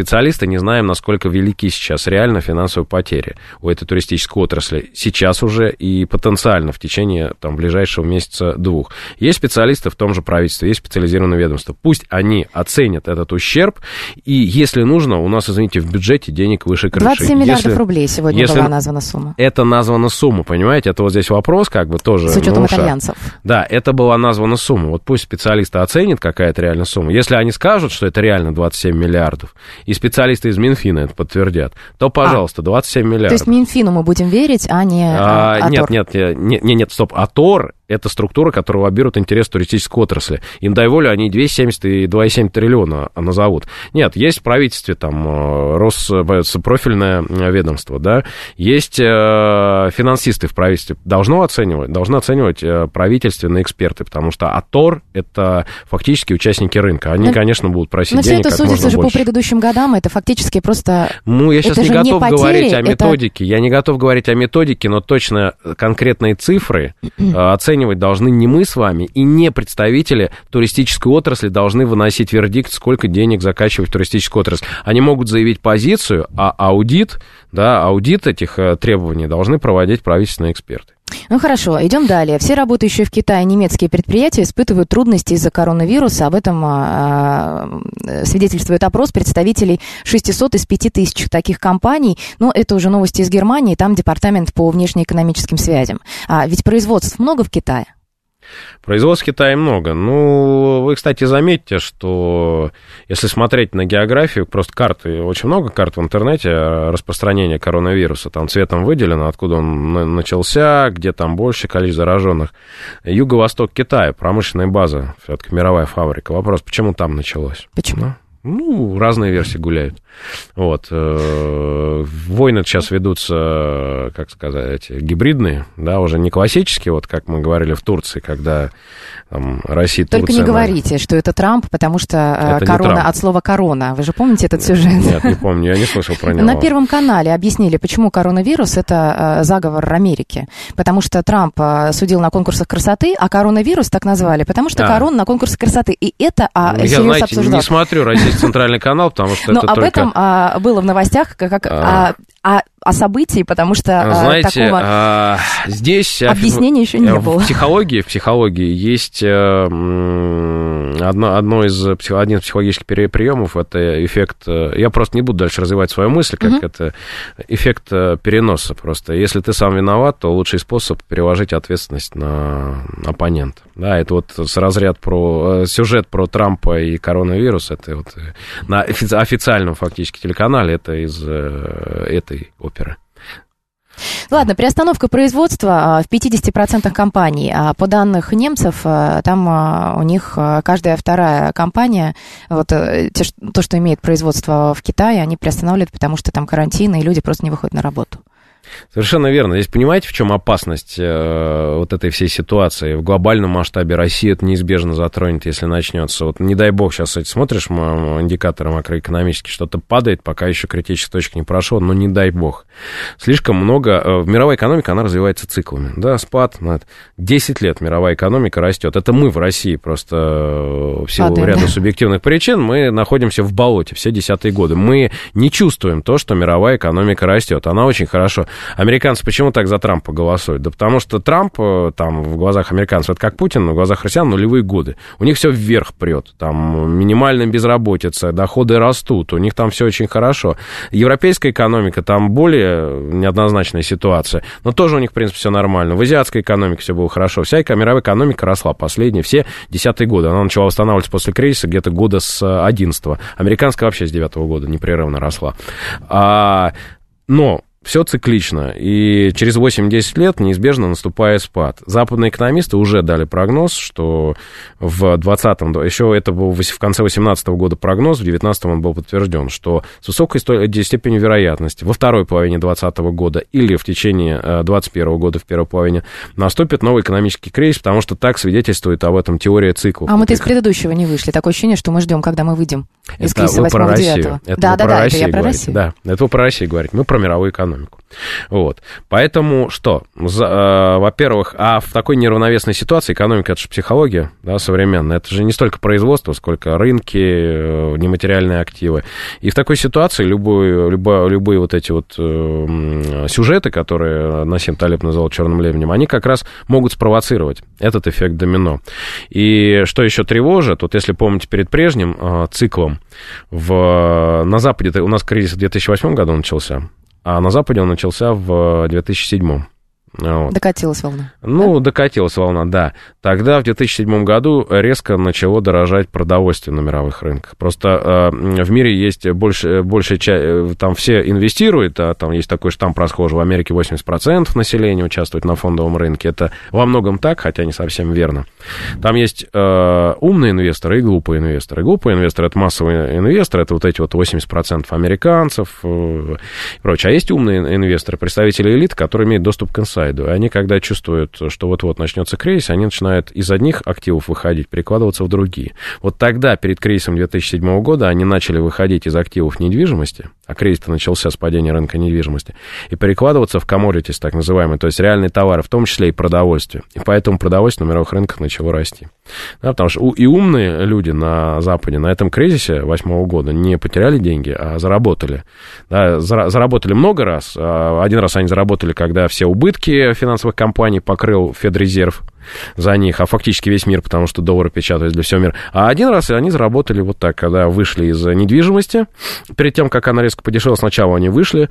специалисты не знаем, насколько велики сейчас реально финансовые потери у этой туристической отрасли. Сейчас уже и потенциально в течение ближайшего месяца-двух. Есть специалисты в том же правительстве, есть специализированные ведомства. Пусть они оценят этот ущерб, и если нужно, у нас, извините, в бюджете денег выше крыши. 27 миллиардов рублей сегодня была названа сумма. Это названа сумма, понимаете? Это вот здесь вопрос тоже... С учетом итальянцев. Да, это была названа сумма. Вот пусть специалисты оценят, какая это реальная сумма. Если они скажут, что это реально 27 миллиардов, и специалисты из Минфина это подтвердят, то, пожалуйста, 27 миллиардов. То есть Минфину мы будем верить, а не АТОР? Нет, стоп. АТОР — это структура, которая лоббирует интерес туристической отрасли. Им дай волю, они 270 и 2,7 триллиона назовут. Нет, есть в правительстве профильное ведомство, да, есть финансисты в правительстве. Должны оценивать правительственные эксперты, потому что АТОР — это фактически участники рынка. Они, конечно, будут просить денег как можно больше. Но все это судится уже по предыдущим годам, это фактически просто... Я сейчас не готов говорить о методике. Я не готов говорить о методике, но точно конкретные цифры оценивать должны не мы с вами, и не представители туристической отрасли должны выносить вердикт, сколько денег закачивать в туристическую отрасль. Они могут заявить позицию, а аудит этих требований должны проводить правительственные эксперты. Ну хорошо, идем далее. Все работающие в Китае немецкие предприятия испытывают трудности из-за коронавируса. Об этом свидетельствует опрос представителей 600 из 5000 таких компаний. Но это уже новости из Германии, там департамент по внешнеэкономическим связям. Ведь производств много в Китае? Производств в Китае много. Вы, кстати, заметьте, что если смотреть на географию, просто карты, очень много карт в интернете распространения коронавируса, там цветом выделено, откуда он начался, где там больше количество зараженных. Юго-восток Китая, промышленная база, все-таки мировая фабрика. Вопрос, почему там началось? Почему? Разные версии гуляют. Войны сейчас ведутся, гибридные, да, уже не классические, как мы говорили в Турции, когда Россия, Турция... Только не говорите, что это Трамп, потому что корона от слова корона. Вы же помните этот сюжет? Нет, не помню, я не слышал про него. На Первом канале объяснили, почему коронавирус — это заговор Америки. Потому что Трамп судил на конкурсах красоты, а коронавирус так назвали, потому что корона на конкурсах красоты. И это серьезно обсуждалось. Я, не смотрю российский центральный канал, потому что это только... Но об этом было в новостях о событии, потому что такого здесь объяснения еще не было. В психологии есть один из психологических приемов, это эффект... Я просто не буду дальше развивать свою мысль, как это эффект переноса просто. Если ты сам виноват, то лучший способ переложить ответственность на оппонента. Да, это сюжет про Трампа и коронавирус, это на официальном фактически телеканале, это из этой оперы. Те приостановка производства в 50% компаний. По данным немцев, там у них каждая вторая компания, то, что имеет производство в Китае, они приостанавливают, потому что там карантин, и люди просто не выходят на работу. Совершенно верно. Здесь понимаете, в чем опасность этой всей ситуации? В глобальном масштабе России это неизбежно затронет, если начнется. Не дай бог, сейчас смотришь индикаторы макроэкономические, что-то падает, пока еще критическая точка не прошла, но не дай бог. Слишком много... Мировая экономика, она развивается циклами. Да, спад. 10 лет мировая экономика растет. Это мы в России просто в силу ряда субъективных причин мы находимся в болоте все десятые годы. Мы не чувствуем то, что мировая экономика растет. Она очень хорошо... Американцы почему так за Трампа голосуют? Да потому что Трамп там в глазах американцев, это как Путин, но в глазах россиян нулевые годы. У них все вверх прет. Там минимальная безработица, доходы растут, у них там все очень хорошо. Европейская экономика, там более неоднозначная ситуация, но тоже у них, в принципе, все нормально. В азиатской экономике все было хорошо. Вся мировая экономика росла последние, все десятые годы. Она начала восстанавливаться после кризиса где-то года с 11-го. Американская вообще с 9-го года непрерывно росла. Но все циклично, и через 8-10 лет неизбежно наступает спад. Западные экономисты уже дали прогноз, что в 2020-м, еще это был в конце 2018 года прогноз, в 2019 он был подтвержден, что с высокой степенью вероятности во второй половине 2020 года или в течение 2021 года в первой половине наступит новый экономический кризис, потому что так свидетельствует об этом теория циклов. А мы-то из предыдущего не вышли. Такое ощущение, что мы ждем, когда мы выйдем из кризиса 8-9. Это я про Россию. Да, это вы про Россию говорите. Мы про мировую экономику. экономику. Вот. Поэтому что? Во-первых, в такой неравновесной ситуации экономика — это же психология, да, современная. Это же не столько производство, сколько рынки, нематериальные активы. И в такой ситуации любые вот эти вот сюжеты, которые Насим Талеб назвал черным ливнем, они как раз могут спровоцировать этот эффект домино. И что еще тревожит, вот если помните, перед прежним циклом на Западе у нас кризис в 2008 году начался, а на Западе он начался в 2007. Вот. Докатилась волна. Докатилась волна, да. Тогда в 2007 году резко начало дорожать продовольствие на мировых рынках. Просто в мире есть большая часть, там все инвестируют, а там есть такой штамп расхожий, в Америке 80% населения участвует на фондовом рынке. Это во многом так, хотя не совсем верно. Там есть умные инвесторы и глупые инвесторы. Глупые инвесторы — это массовые инвесторы, это вот эти вот 80% американцев и прочее. А есть умные инвесторы, представители элиты, которые имеют доступ к инсайду. И они, когда чувствуют, что вот-вот начнется кризис, они начинают из одних активов выходить, перекладываться в другие. Вот тогда, перед кризисом 2007 года, они начали выходить из активов недвижимости, а кризис-то начался с падения рынка недвижимости, и перекладываться в commodities, так называемые, то есть реальные товары, в том числе и продовольствие. И поэтому продовольствие на мировых рынках начало расти. Да, потому что и умные люди на Западе на этом кризисе 2008 года не потеряли деньги, а заработали. Да, заработали много раз. Один раз они заработали, когда все убытки финансовых компаний покрыл Федрезерв за них, а фактически весь мир, потому что доллары печатают для всего мира. А один раз они заработали вот так, когда вышли из недвижимости. Перед тем, как она резко подешевела, сначала они вышли,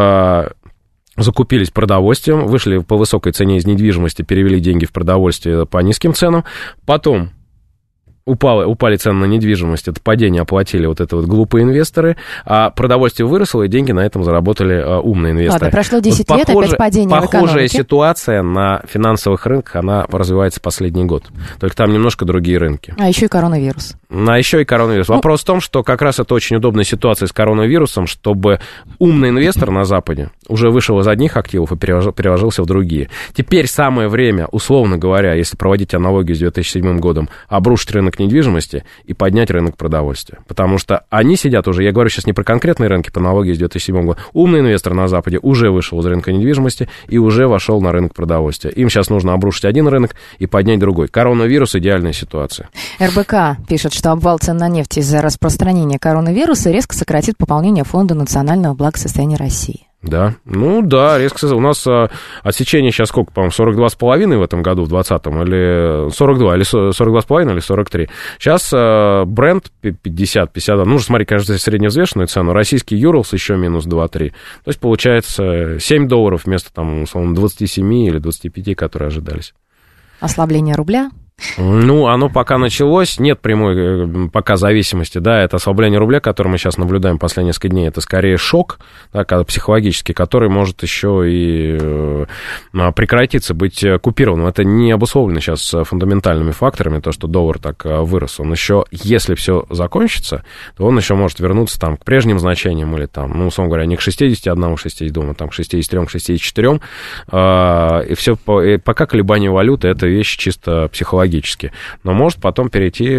закупились продовольствием, вышли по высокой цене из недвижимости, перевели деньги в продовольствие по низким ценам, потом упали цены на недвижимость, это падение оплатили вот это вот глупые инвесторы, а продовольствие выросло, и деньги на этом заработали умные инвесторы. Ладно, прошло 10 лет, опять падение в экономике. Похожая ситуация на финансовых рынках, она развивается последний год. Только там немножко другие рынки. А еще и коронавирус. Вопрос в том, что как раз это очень удобная ситуация с коронавирусом, чтобы умный инвестор на Западе уже вышел из одних активов и переложился в другие. Теперь самое время, условно говоря, если проводить аналогию с 2007 годом, обрушить рынок недвижимости и поднять рынок продовольствия. Потому что они сидят уже, я говорю сейчас не про конкретные рынки, по аналогии с 2007 годом, умный инвестор на Западе уже вышел из рынка недвижимости и уже вошел на рынок продовольствия. Им сейчас нужно обрушить один рынок и поднять другой. Коронавирус — идеальная ситуация. РБК пишет, что обвал цен на нефть из-за распространения коронавируса резко сократит пополнение фонда национального благосостояния России. Да, резко. У нас отсечение сейчас сколько, по-моему, 42,5 в этом году, в 2020-м, или 42, или 42,5, или 43. Сейчас Brent 50, нужно смотреть, конечно, средневзвешенную цену, российский Юрлс еще минус 2,3. То есть, получается, $7 вместо, там, условно, 27 или 25, которые ожидались. Ослабление рубля? Оно пока началось, нет прямой пока зависимости, да, это ослабление рубля, которое мы сейчас наблюдаем последние несколько дней, это скорее шок, да, психологический, который может еще и прекратиться, быть купированным. Это не обусловлено сейчас фундаментальными факторами, то, что доллар так вырос. Он еще, если все закончится, то он еще может вернуться там к прежним значениям или там, условно говоря, не к 61, 62, а там к 63, 64. И все, пока колебания валюты — это вещь чисто психологическая. Но может потом перейти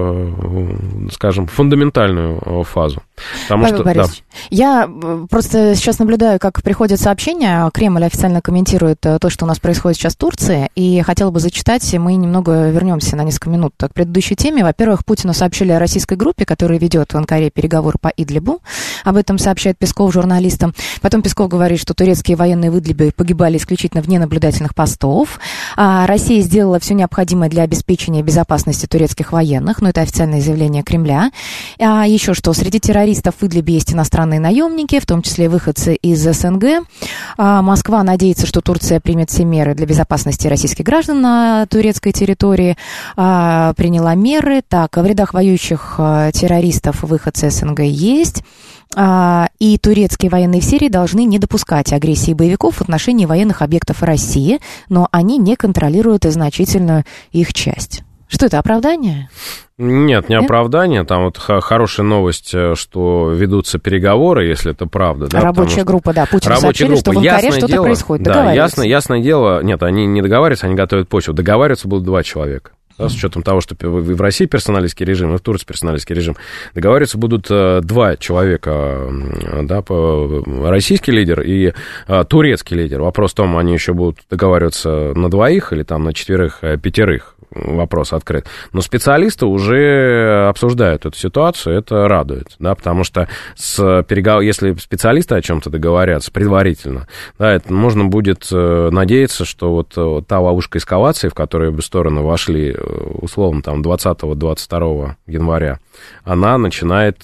в, скажем, фундаментальную фазу. Павел Борисович, я просто сейчас наблюдаю, как приходят сообщения. Кремль официально комментирует то, что у нас происходит сейчас в Турции, и хотела бы зачитать, мы немного вернемся на несколько минут к предыдущей теме. Во-первых, Путину сообщили о российской группе, которая ведет в Анкаре переговоры по Идлибу. Об этом сообщает Песков журналистам. Потом Песков говорит, что турецкие военные в Идлибе погибали исключительно вне наблюдательных постов. Россия сделала все необходимое для обеспечения безопасности турецких военных, но это официальное заявление Кремля. Еще что, среди террористов в Идлибе есть иностранные наемники, в том числе выходцы из СНГ. Москва надеется, что Турция примет все меры для безопасности российских граждан на турецкой территории. Приняла меры. Так, в рядах воюющих террористов выходцы СНГ есть. И турецкие военные в Сирии должны не допускать агрессии боевиков в отношении военных объектов России, но они не контролируют значительную их часть. Что это, оправдание? Нет, не оправдание. Там вот хорошая новость, что ведутся переговоры, если это правда. Да, рабочая группа, да. Путин сообщили, что в Анкаре что-то происходит. Да, ясное дело. Нет, они не договариваются, они готовят почву. Договариваться будут 2 человека. Да, с учетом того, что в России персоналистский режим, и в Турции персоналистский режим, договариваться будут два человека, да, российский лидер и турецкий лидер. Вопрос в том, они еще будут договариваться на двоих или там на четверых, пятерых. Вопрос открыт. Но специалисты уже обсуждают эту ситуацию, это радует, да, потому что если специалисты о чем-то договорятся предварительно, да, это можно будет надеяться, что вот та ловушка эскалации, в которую бы стороны вошли, условно, там, 20-22 января, она начинает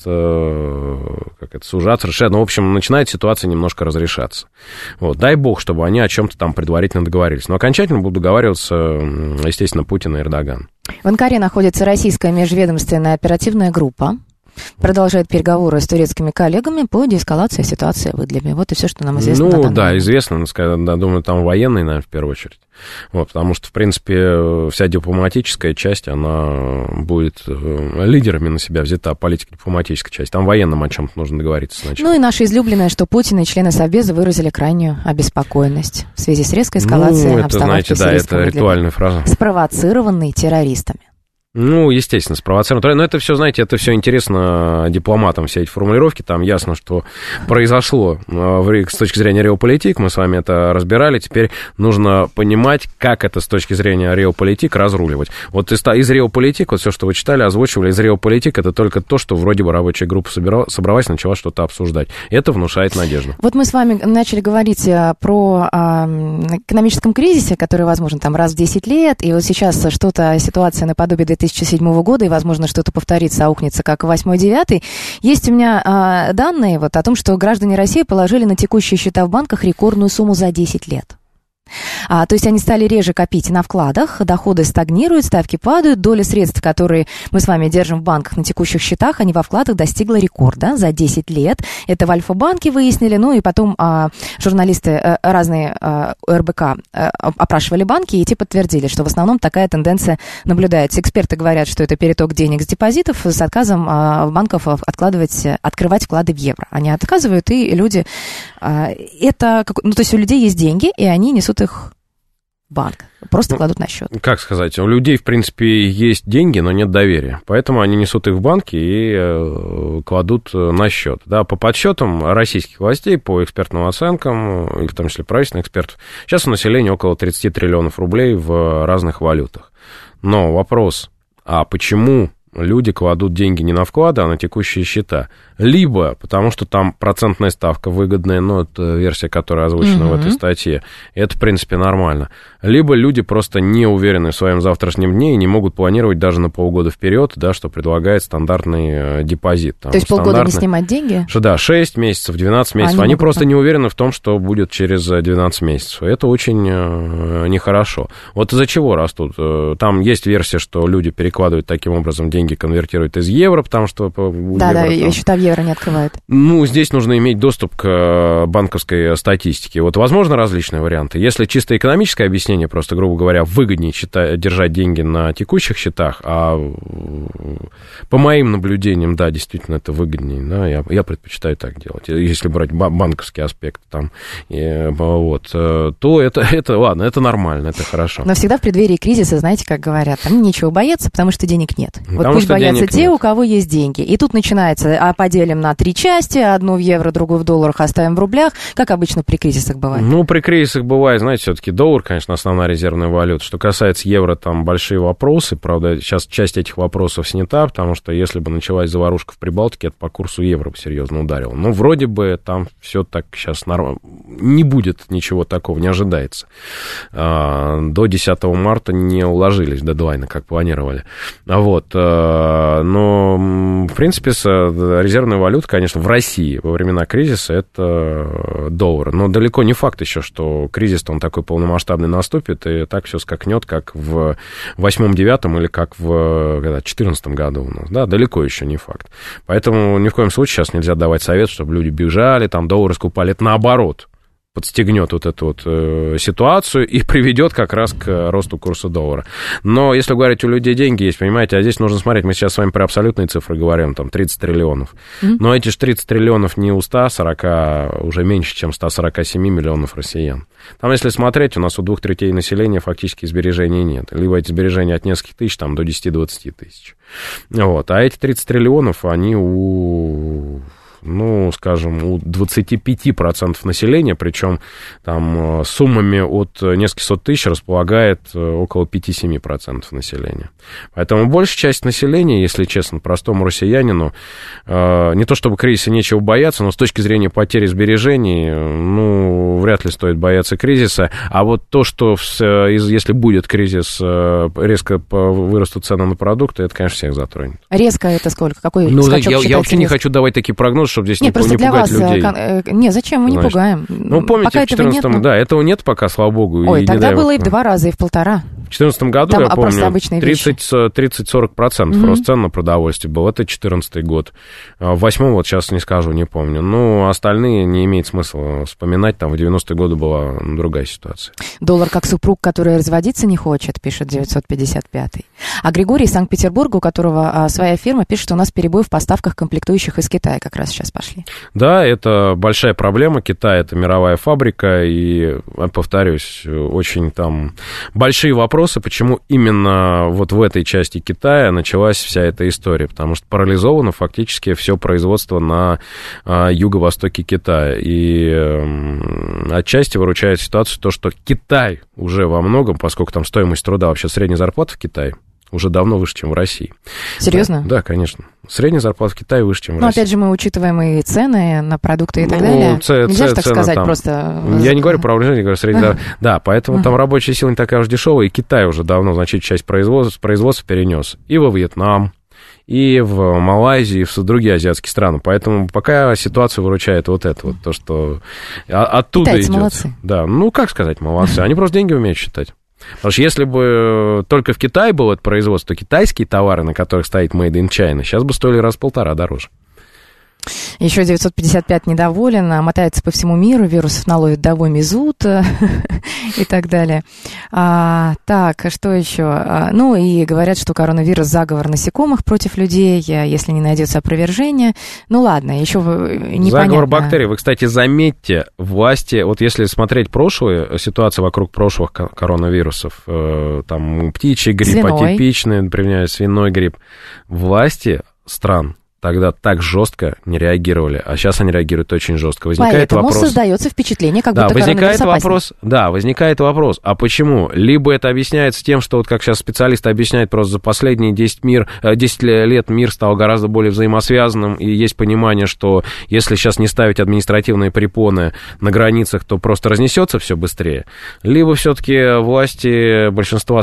сужаться, расширяться, ну, в общем, начинает ситуация немножко разрешаться. Вот. Дай бог, чтобы они о чем-то там предварительно договорились. Но окончательно будут договариваться, естественно, Путин и Эрдоган. В Анкаре находится российская межведомственная оперативная группа. Продолжает переговоры с турецкими коллегами по деэскалации ситуации в Идлибе. Вот и все, что нам известно. Ну, да, известно, думаю, там военные, наверное, в первую очередь. Вот, потому что, в принципе, вся дипломатическая часть, она будет лидерами на себя взята, политико-дипломатическая часть. Там военным о чем-то нужно договориться сначала. Ну и наше излюбленное, что Путин и члены Совбеза выразили крайнюю обеспокоенность в связи с резкой эскалацией обстановки в сирийском Идлибе, ритуальная фраза. Спровоцированной террористами. Ну, естественно, спровоцировано. Но это все, знаете, это все интересно дипломатам, все эти формулировки. Там ясно, что произошло с точки зрения реополитик. Мы с вами это разбирали. Теперь нужно понимать, как это с точки зрения реополитик разруливать. Вот из реополитик, вот все, что вы читали, озвучивали, из реополитик, это только то, что вроде бы рабочая группа собралась, начала что-то обсуждать. Это внушает надежду. Вот мы с вами начали говорить про экономическом кризисе, который возможен там раз в 10 лет. И вот сейчас ситуация наподобие 2007 года, и, возможно, что-то повторится, аукнется, как 8-9. Есть у меня данные вот о том, что граждане России положили на текущие счета в банках рекордную сумму за 10 лет. То есть они стали реже копить на вкладах, доходы стагнируют, ставки падают, доля средств, которые мы с вами держим в банках на текущих счетах, они во вкладах достигла рекорда за 10 лет. Это в Альфа-банке выяснили, ну и потом журналисты разные РБК опрашивали банки, и те подтвердили, что в основном такая тенденция наблюдается. Эксперты говорят, что это переток денег с депозитов с отказом банков открывать вклады в евро. Они отказывают, и люди... то есть у людей есть деньги, и они несут их в банк, просто кладут на счет. Как сказать, у людей, в принципе, есть деньги, но нет доверия, поэтому они несут их в банки и кладут на счет. Да, по подсчетам российских властей, по экспертным оценкам, и в том числе правительственных экспертов, сейчас у населения около 30 триллионов рублей в разных валютах. Но вопрос, а почему люди кладут деньги не на вклады, а на текущие счета? Либо потому, что там процентная ставка выгодная, но это версия, которая озвучена в этой статье, это, в принципе, нормально. Либо люди просто не уверены в своем завтрашнем дне и не могут планировать даже на полгода вперед, да, что предлагает стандартный депозит. Там, то есть полгода не снимать деньги? Да, 6 месяцев, 12 месяцев. Они просто не уверены в том, что будет через 12 месяцев. Это очень нехорошо. Вот из-за чего растут? Там есть версия, что люди перекладывают таким образом деньги, конвертируют из евро, потому что... Да, счета в евро не открывают. Ну, здесь нужно иметь доступ к банковской статистике. Вот, возможно, различные варианты. Если чисто экономическое объяснение, просто, грубо говоря, выгоднее держать деньги на текущих счетах, а по моим наблюдениям, да, действительно, это выгоднее. Да, я предпочитаю так делать. Если брать банковский аспект, там, то это ладно, это нормально, это хорошо. Но всегда в преддверии кризиса, знаете, как говорят, там нечего бояться, потому что денег нет. Вот пусть боятся те, у кого есть деньги. И тут начинается, поделим на 3 части, одну в евро, другую в долларах, оставим в рублях, как обычно при кризисах бывает. Ну, при кризисах бывает, знаете, все-таки доллар, конечно, основная резервная валюта. Что касается евро, там большие вопросы, правда, сейчас часть этих вопросов снята, потому что если бы началась заварушка в Прибалтике, это по курсу евро бы серьезно ударило. Но вроде бы там все так сейчас нормально. Не будет ничего такого, не ожидается. До 10 марта не уложились дедлайна, как планировали. Но, в принципе, резервная валюта, конечно, в России во времена кризиса это доллар. Но далеко не факт еще, что кризис-то он такой полномасштабный наступит, и так все скакнет, как в 8-9 или как в 2014 году у нас. Да, далеко еще не факт. Поэтому ни в коем случае сейчас нельзя давать совет, чтобы люди бежали, там доллары скупали. Это наоборот. подстегнет вот эту вот ситуацию и приведет как раз к росту курса доллара. Но если говорить, у людей деньги есть, понимаете, а здесь нужно смотреть, мы сейчас с вами про абсолютные цифры говорим, там 30 триллионов. Но эти же 30 триллионов не у 140, уже меньше, чем 147 миллионов россиян. Там, если смотреть, у нас у 2/3 населения фактически сбережений нет. Либо эти сбережения от нескольких тысяч, там, до 10-20 тысяч. Вот. А эти 30 триллионов, они у... ну, скажем, у 25% населения, причем там суммами от нескольких сот тысяч располагает около 5-7% населения. Поэтому большая часть населения, если честно, простому россиянину, не то чтобы кризиса нечего бояться, но с точки зрения потери сбережений, ну, вряд ли стоит бояться кризиса. А вот то, что если будет кризис, резко вырастут цены на продукты, это, конечно, всех затронет. Резко это сколько? Какой ну, скачок я вообще не хочу давать такие прогнозы, чтобы здесь не пугать вас, людей. Не, зачем мы не пугаем? Ну, помните, в 2014-м, да, этого нет пока, слава богу. Ой, тогда было и в 2 раза, и в 1,5. В 2014 году, там, я помню, 30-40% рост цен на продовольствие был. Это 2014 год. В 2008 вот сейчас не скажу, не помню. Ну, остальные не имеет смысла вспоминать. Там в 90-е годы была другая ситуация. Доллар как супруг, который разводиться не хочет, пишет 955-й. А Григорий из Санкт-Петербурга, у которого своя фирма, пишет, что у нас перебой в поставках комплектующих из Китая как раз сейчас пошли. Да, это большая проблема. Китай — это мировая фабрика. И, повторюсь, очень там большие вопросы, почему именно вот в этой части Китая началась вся эта история, потому что парализовано фактически все производство на юго-востоке Китая, и отчасти выручает ситуацию то, что Китай уже во многом, поскольку там стоимость труда, вообще средняя зарплата в Китае уже давно выше, чем в России. Серьезно? Да, конечно. Средняя зарплата в Китае выше, чем в России. Но опять же мы учитываем и цены на продукты и так далее. Нельзя же так сказать там, просто... Я не говорю про урожай, я говорю средняя. Да, поэтому там рабочая сила не такая уж дешевая, и Китай уже давно значительную часть производства перенес и во Вьетнам, и в Малайзии, и в другие азиатские страны. Поэтому пока ситуацию выручает вот это вот, то, что оттуда китайцы идет. Молодцы. Да, ну как сказать молодцы, они просто деньги умеют считать. Потому что если бы только в Китае было это производство, то китайские товары, на которых стоит Made in China, сейчас бы стоили раз в 1,5 дороже. Еще 955 недоволен, мотается по всему миру, вирусов наловит довольно зуд и так далее. Так, что еще? Ну, и говорят, что коронавирус — заговор насекомых против людей, если не найдется опровержения. Ну, ладно, еще непонятно. Заговор бактерий. Вы, кстати, заметьте, власти, вот если смотреть прошлые, ситуации вокруг прошлых коронавирусов, там птичий грипп, атипичный, например, свиной грипп, власти стран тогда так жестко не реагировали, а сейчас они реагируют очень жестко. Возникает поэтому вопрос... создается впечатление, как будто коронавирус опасен. Возникает вопрос, а почему? Либо это объясняется тем, что вот как сейчас специалисты объясняют, просто за последние 10 лет мир стал гораздо более взаимосвязанным, и есть понимание, что если сейчас не ставить административные препоны на границах, то просто разнесется все быстрее. Либо все-таки власти большинства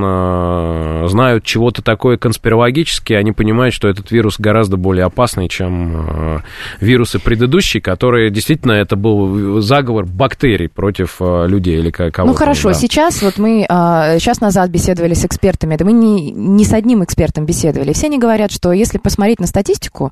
стран знают чего-то такое конспирологическое, они понимают, что этот вирус гораздо более опасный, чем вирусы предыдущие, которые действительно это был заговор бактерий против людей или кого-то. Ну хорошо, да. Сейчас вот мы час назад беседовали с экспертами, да мы не с одним экспертом беседовали. Все они говорят, что если посмотреть на статистику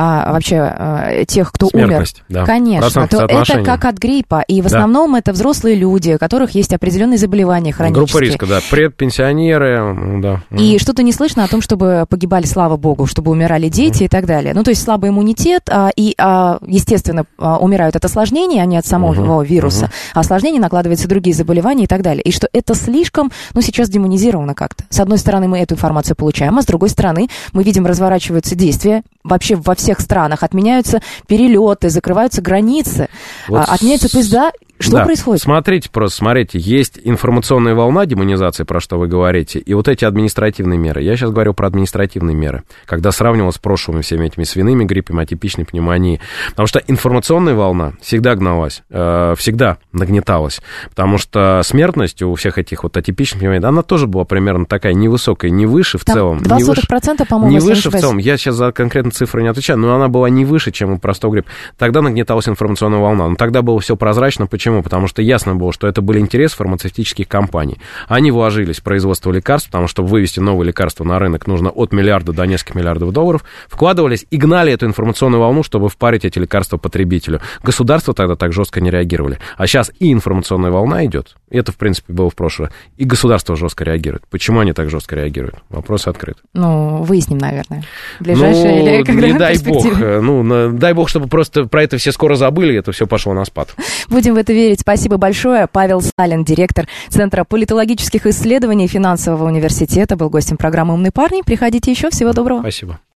вообще тех, кто смертность, умер, да, конечно, то это как от гриппа, и в основном это взрослые люди, у которых есть определенные заболевания хронические. Группа риска, да, предпенсионеры, да. И что-то не слышно о том, чтобы погибали, слава богу, чтобы умирали дети и так далее. Ну, то есть слабый иммунитет, естественно, умирают от осложнений, а не от самого вируса. А осложнения накладываются другие заболевания и так далее. И что это слишком, сейчас демонизировано как-то. С одной стороны, мы эту информацию получаем, а с другой стороны, мы видим, разворачиваются действия. Вообще во всех странах отменяются перелеты, закрываются границы, отменяются поезда. Что происходит? Смотрите, есть информационная волна демонизации, про что вы говорите, и вот эти административные меры. Я сейчас говорю про административные меры, когда сравнивал с прошлыми всеми этими свиными гриппами, атипичной пневмонией. Потому что информационная волна всегда гналась, всегда нагнеталась, потому что смертность у всех этих вот атипичных пневмоний, она тоже была примерно такая невысокая, не выше в целом. 0,02%, по-моему, не выше в целом. Я сейчас за конкретно цифры не отвечают, но она была не выше, чем у простого гриппа. Тогда нагнеталась информационная волна. Но тогда было все прозрачно. Почему? Потому что ясно было, что это были интересы фармацевтических компаний. Они вложились в производство лекарств, потому что вывести новые лекарства на рынок нужно от миллиарда до нескольких миллиардов долларов. Вкладывались и гнали эту информационную волну, чтобы впарить эти лекарства потребителю. Государства тогда так жестко не реагировали. А сейчас и информационная волна идет. Это, в принципе, было в прошлое. И государство жестко реагирует. Почему они так жестко реагируют? Вопрос открыт. Ну, выясним, наверное. Ближайшее или когда не дай бог. Дай бог, чтобы просто про это все скоро забыли, и это все пошло на спад. Будем в это верить. Спасибо большое. Павел Сталин, директор Центра политологических исследований Финансового университета, был гостем программы «Умные парни». Приходите еще. Всего доброго. Спасибо.